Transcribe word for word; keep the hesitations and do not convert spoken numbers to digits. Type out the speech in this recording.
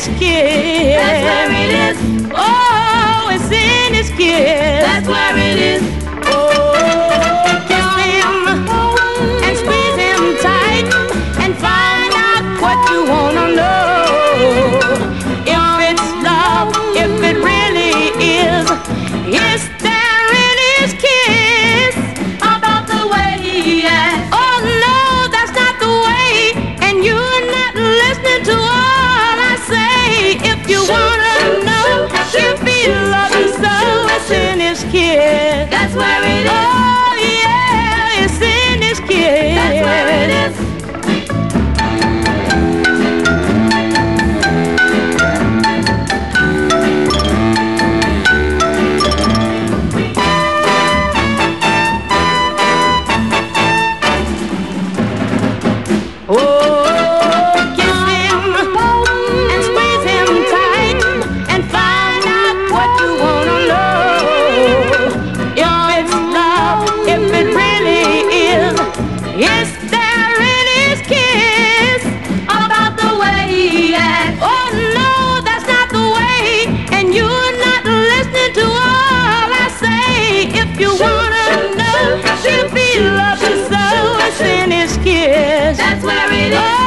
his kiss. That's where it is. Oh, it's in his kiss. That's where it is. Oh, kiss him and squeeze him tight and find out what you wanna know. If it's love, if it really is, is there in his kiss About the way he acts. Oh no, that's not the way, and you're not listening to all I say. If you wanna know if he loves you so, it's in his kiss. That's where it is. Oh yeah, it's in his kiss. That's where it is. Oh, kiss him and squeeze him tight and find out what you wanna know. If it's love, if it really is, is there in his kiss About the way he acts. Oh no, that's not the way, and you're not listening to all I say. If you wanna know if he loves you so, it's in his kiss. That's where it is. Oh,